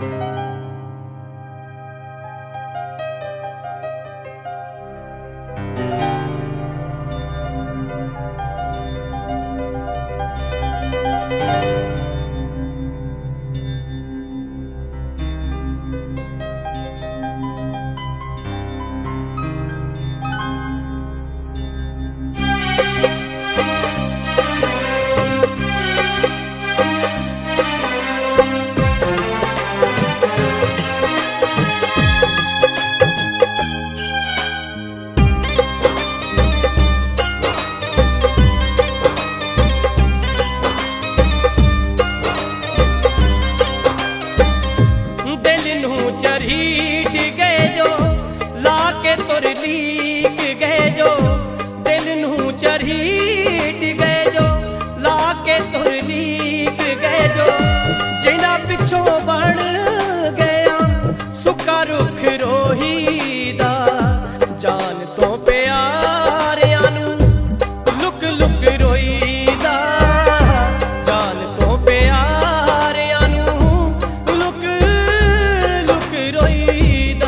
चरहीट गए जो लाके तुर लीक गए जो दिल नू चरहीट गए जो लाके तुर लीक गए जो जिना पिछों बन गया सुक्का रुख रोहीदा जान तो प्यारिया नू लुक लुक रोईदा जान तो प्यारिया नू लुक लुक रोईदा।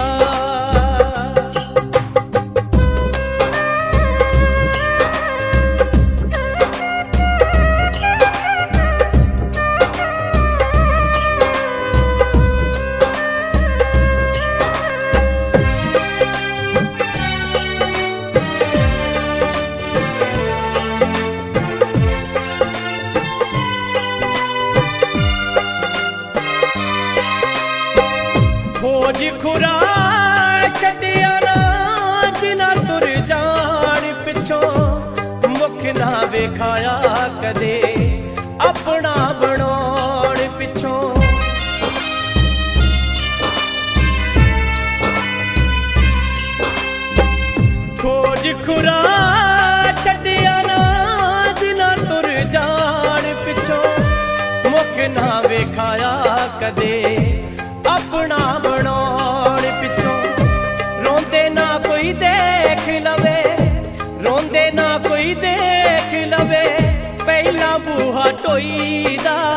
खोज खुरा छड्डिया ना जिना तुर जान पिछों मुख ना वेखाया कदे अपना बनाउण पिछों। खोज खुरा छड्डिया ना जिना तुर जान पिछों मुख ना वेखाया कदे अपना बनाउण पिछों। रोंदे ना कोई देख लवे रोंदे ना कोई देख लवे पहला बूहा टोईदा